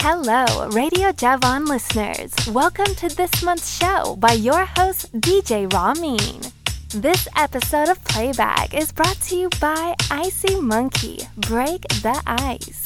Hello, Radio Javon listeners. Welcome to this month's show by your host, DJ Ramin. This episode of Playback is brought to you by Icy Monkey. Break the ice.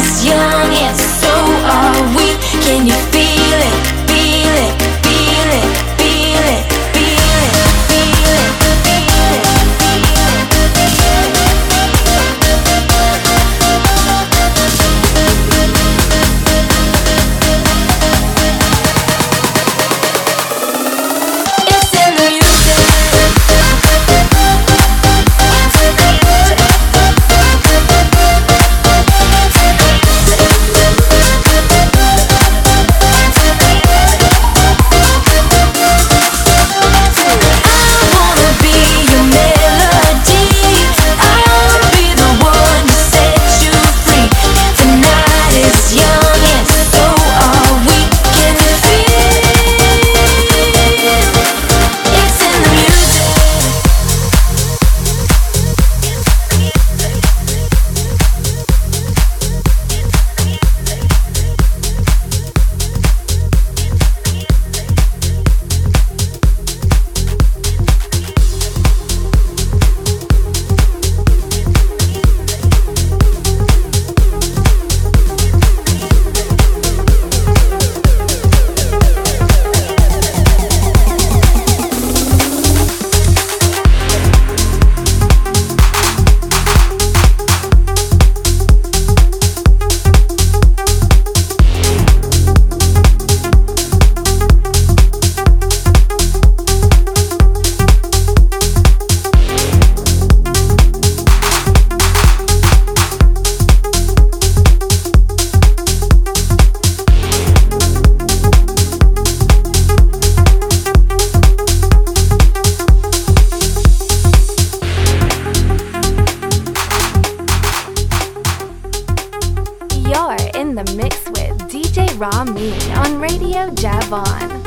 Ramin on Radio Javon.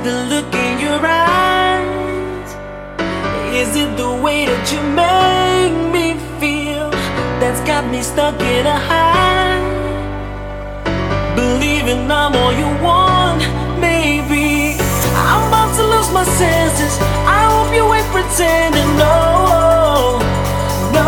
the look in your eyes? Is it the way that you make me feel that's got me stuck in a high? Believing I'm all you want, maybe I'm about to lose my senses. I hope you ain't pretending, no, no.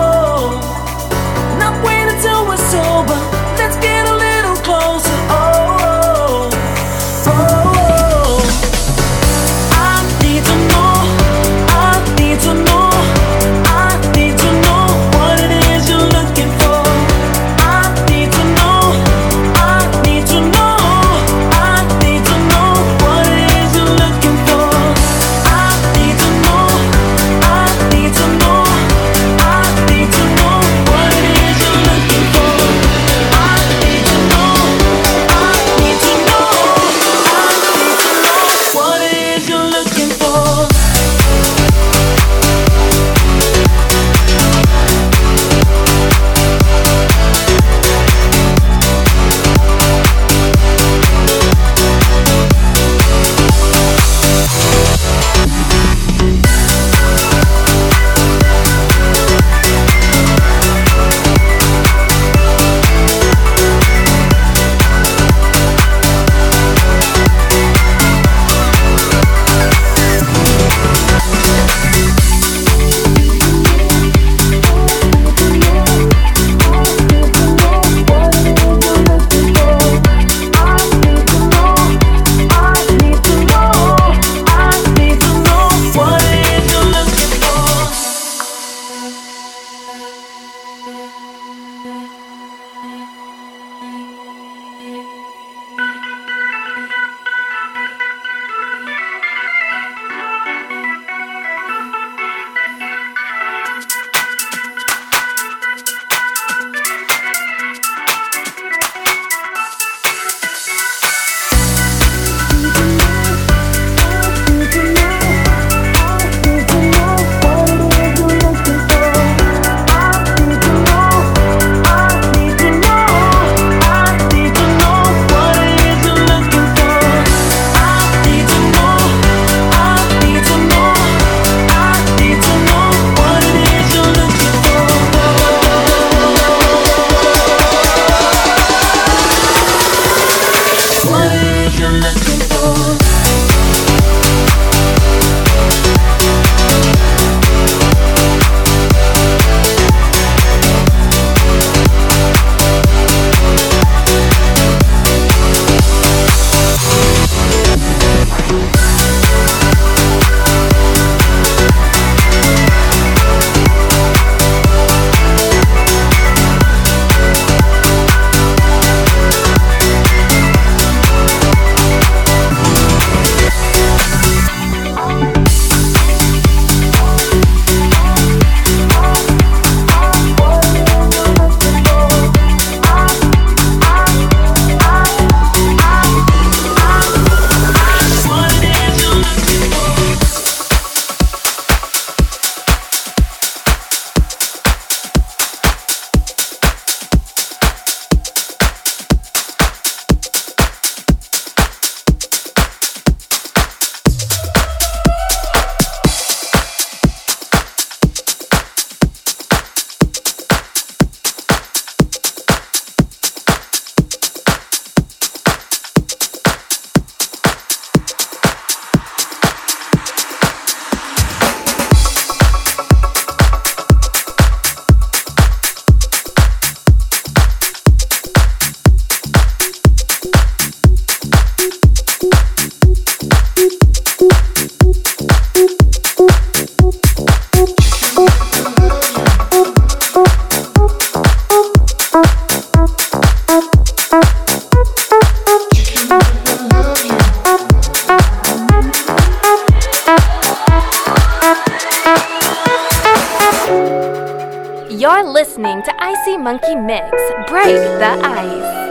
Not wait until we're sober. Let's get a little closer. Oh, oh, oh. I need to know. I need to know. I need to know what it is you're looking for. I need to know. I need to know. I need to know what it is you're looking for. I need to know. I need to know. I need to know what it is you're looking for. I need to know. I need to know. I need to know what it is you're looking for. You're listening to Icy Monkey Mix. Break the ice.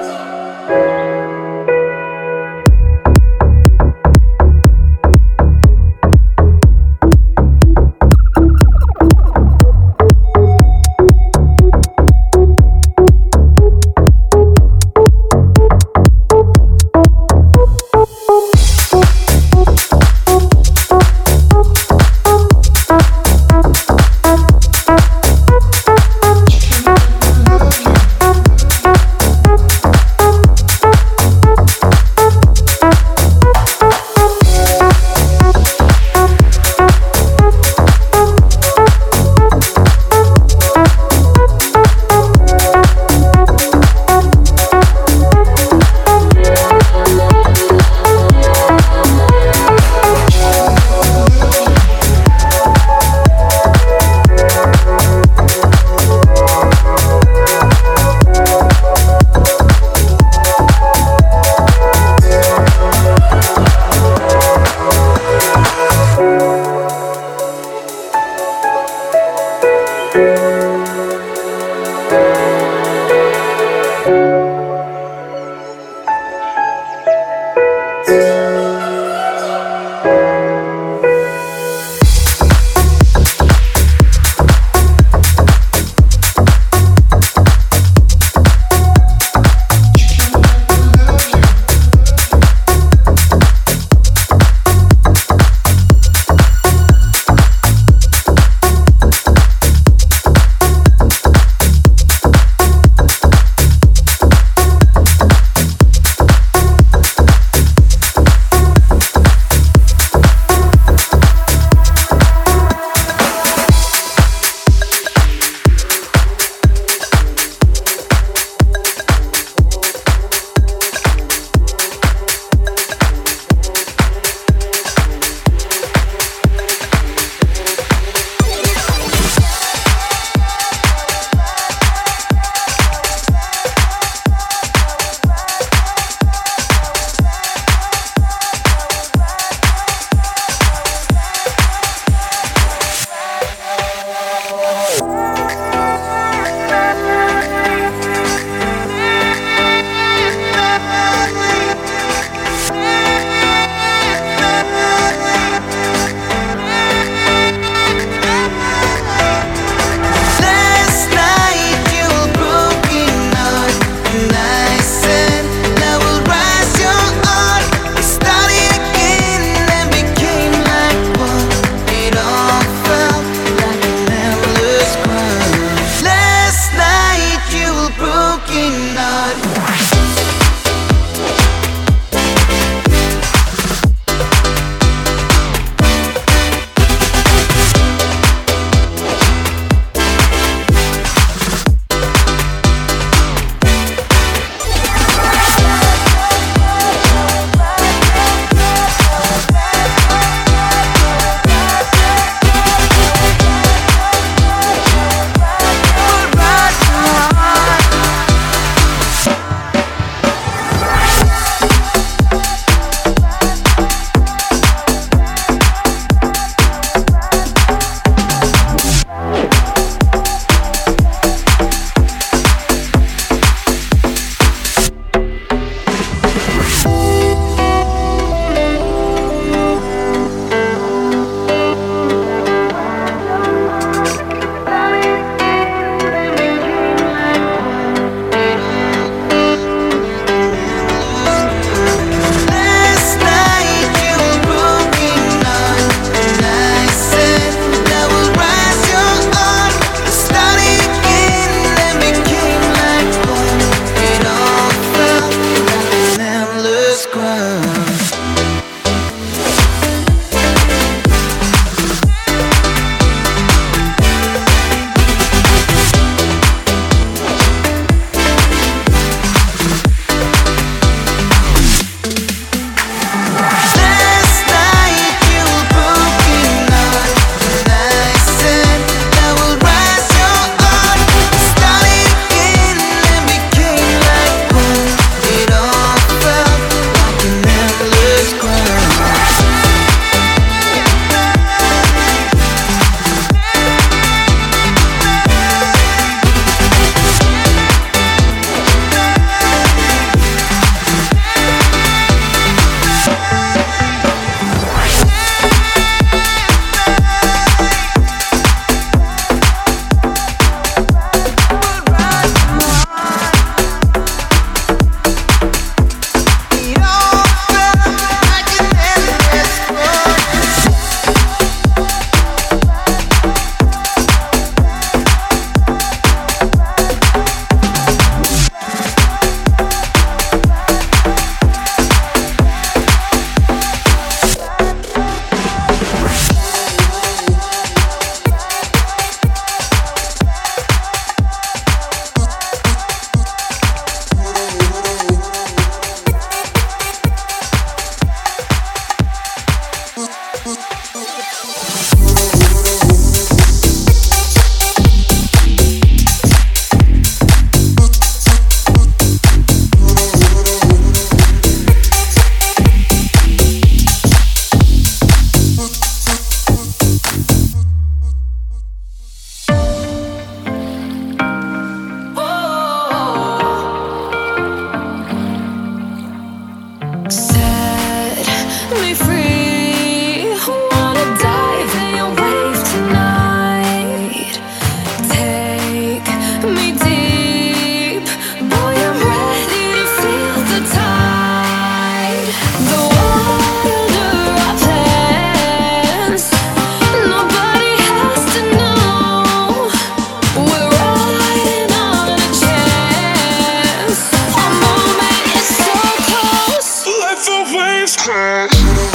me free. Wanna dive in your wave tonight. Take me deep, boy, I'm ready to feel the tide. The wilder our plans, nobody has to know. We're riding on a chance. Our moment is so close. Let the waves crash.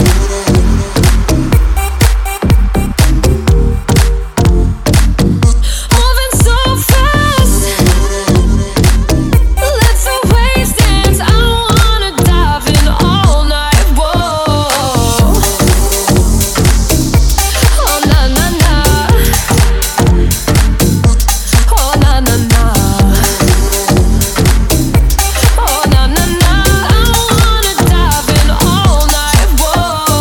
Moving so fast. Let the waves dance. I wanna dive in all night. Whoa. Oh na na na. Oh na na na. Oh na na na. I wanna dive in all night. Whoa.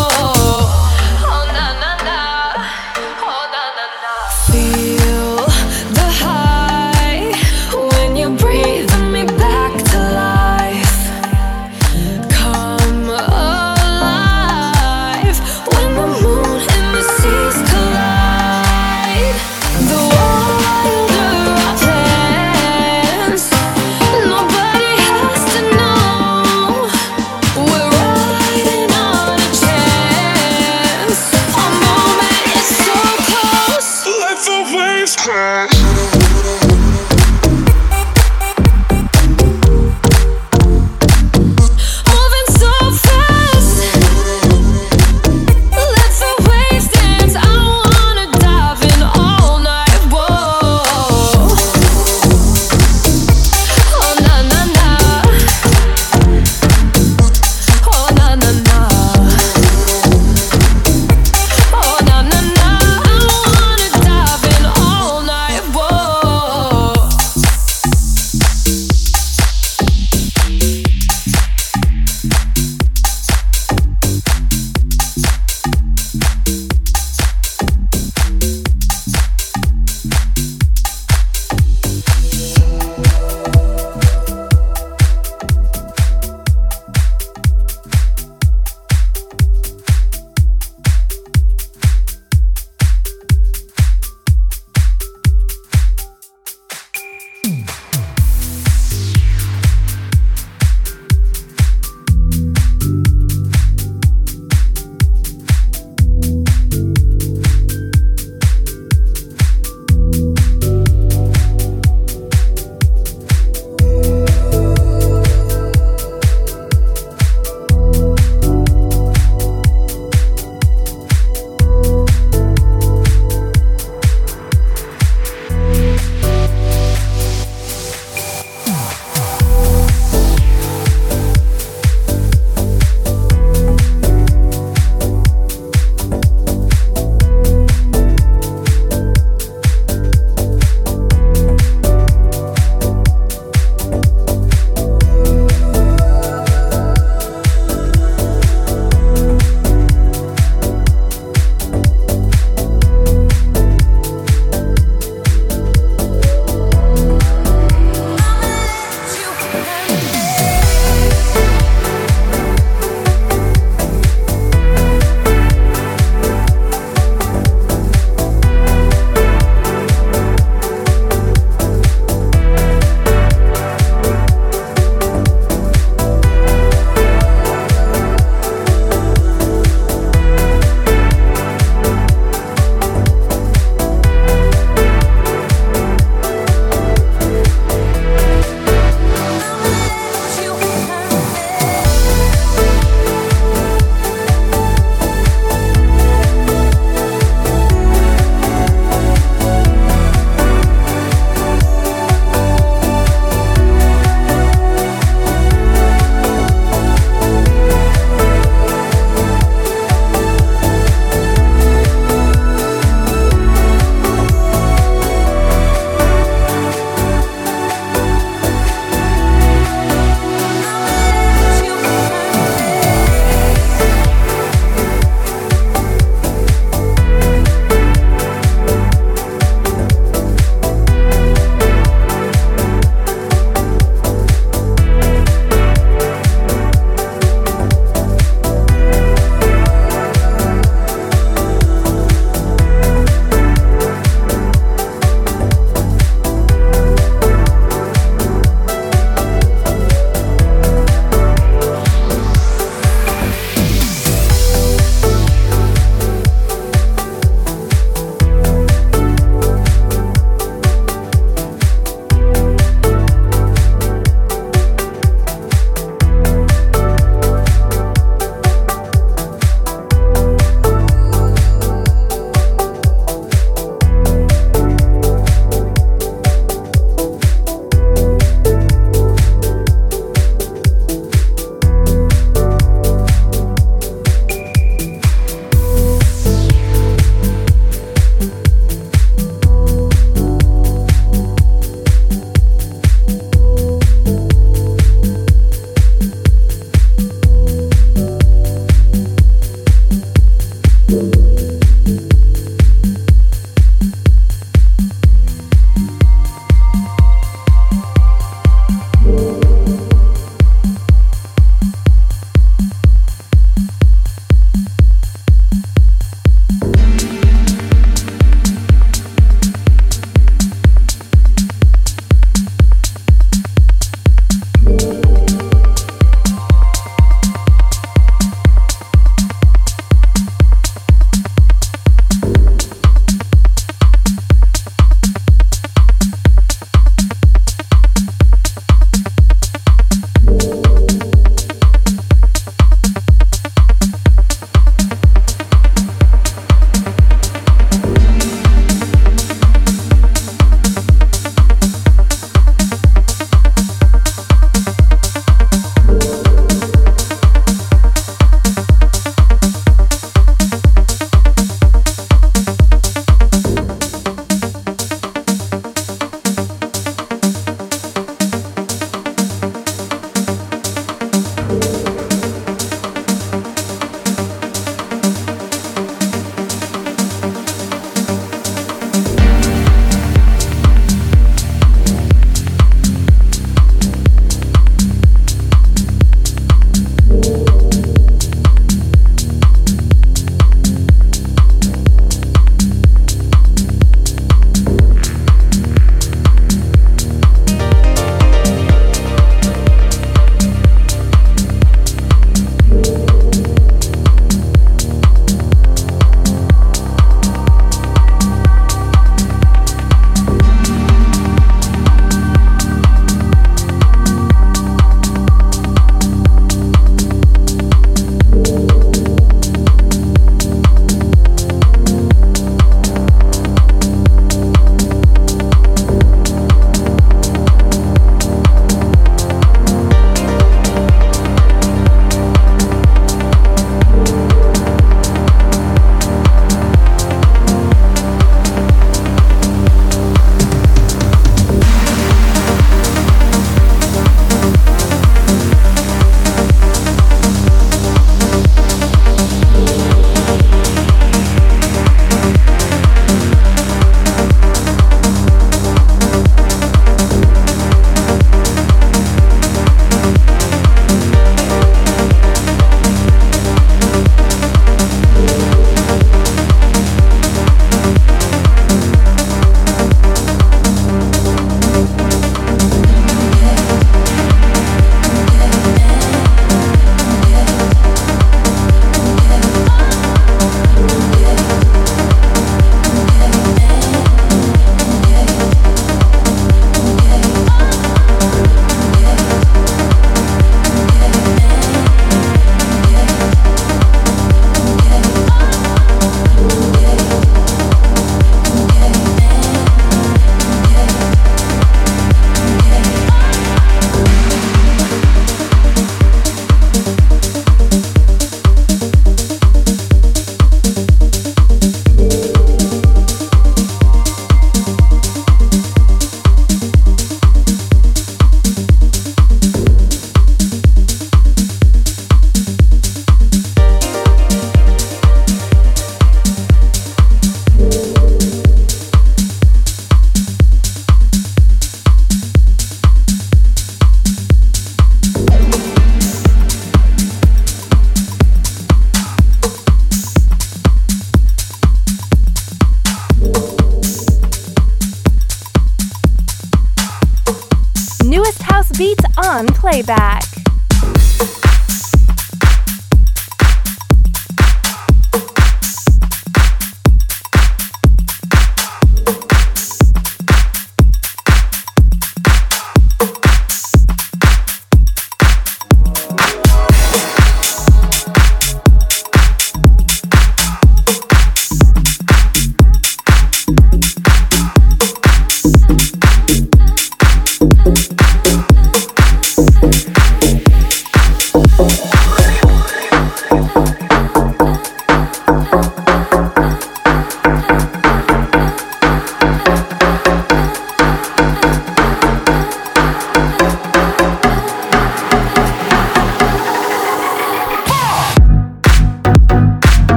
Playback.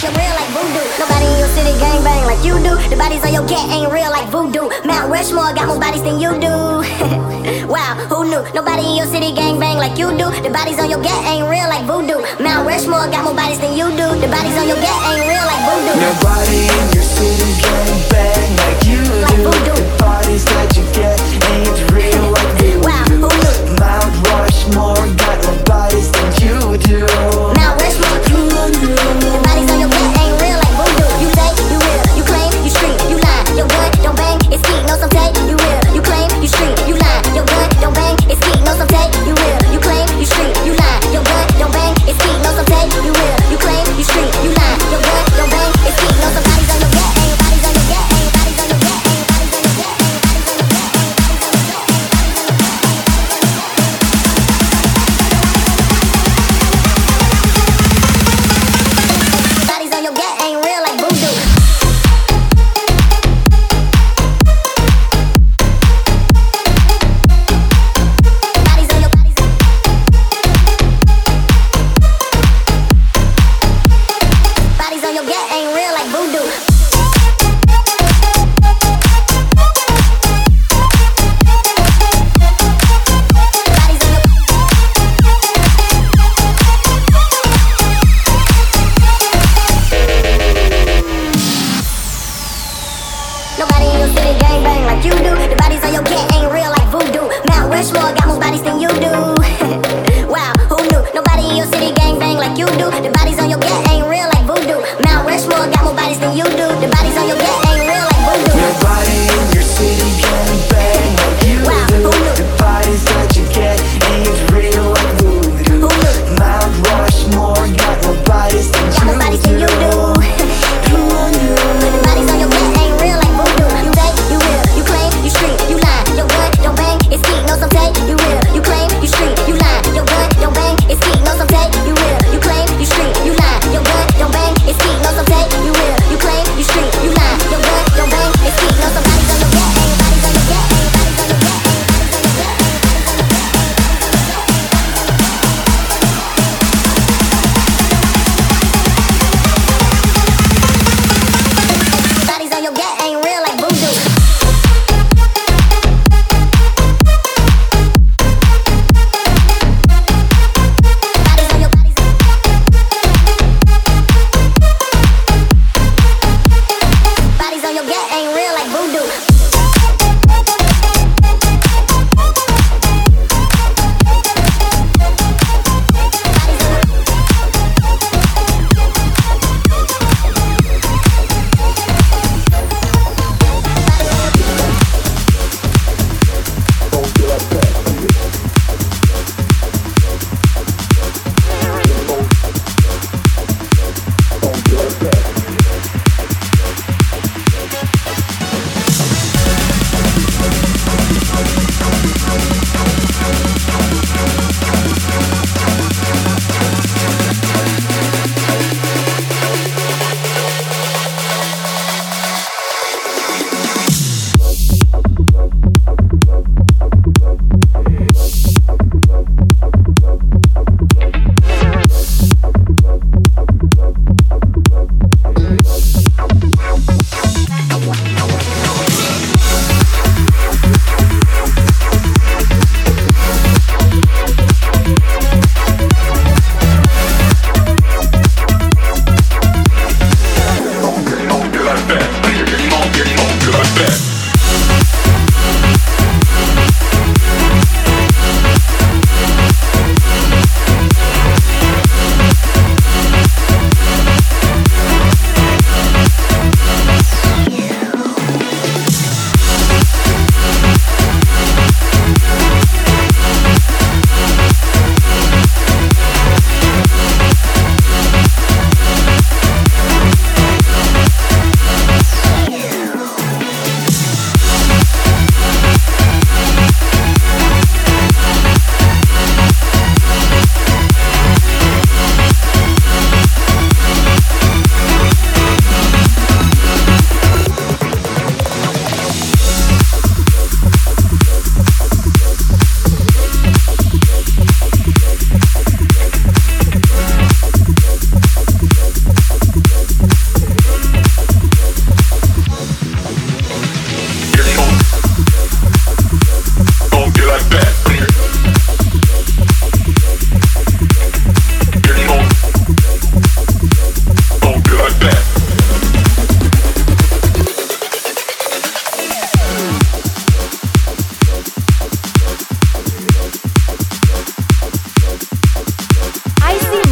you're real like voodoo. Nobody in your city gang bang like you do. The bodies on your gat ain't real like voodoo. Mount Rushmore got more bodies than you do. Wow, who knew? Nobody in your city gang bang like you do. The bodies on your gat ain't real like voodoo. Mount Rushmore got more bodies than you do. The bodies on your gat ain't real like voodoo. Nobody in your city gang bang like you do. The bodies that you get ain't real like voodoo. Wow, who knew? Mount Rushmore got more bodies than you do. Mount Rushmore, the bodies on your gat ain't real like voodoo. You say you real, you claim you street, you lie. Your gun don't bang, it's skeet, no some tape. You real, you claim you street, you lie. Your gun don't bang, it's skeet, no some tape. You real, you claim you street, you lie. Your gun don't bang, it's skeet, no some tape. You real, you claim you street, you lie. Your gun don't bang, it's skeet, no some bodies on your gat ain't, bodies on your gat ain't, bodies on your gat ain't, bodies on your gat ain't, bodies on your gat ain't, bodies on your gat ain't real like voodoo. Bodies on your gat ain't real like voodoo. Nobody in your city gang bang like you do. The bodies on your gat ain't real like voodoo. Mount Rushmore got more bodies than you do. Wow, who knew? Nobody in your city gang bang like you do. The bodies on your gat ain't real like voodoo. Mount Rushmore got more bodies than you do. The bodies on your gat ain't real like voodoo. Nobody in your city gang bang like you Wow, do. who knew? The bodies that you get ain't real like voodoo. Who knew? Mount Rushmore got more bodies than Got more bodies than you do. The bodies on your gat ain't real like voodoo. You say you real, you claim you street, you lie. Your gun don't bang, it's skeet, no some tape. You real, you claim you street, you lie. Your gun don't bang, it's skeet, no some tape. You real, you claim you street, you lie. Your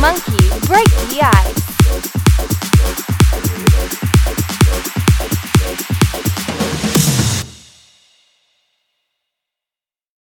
Monkey, break the ice.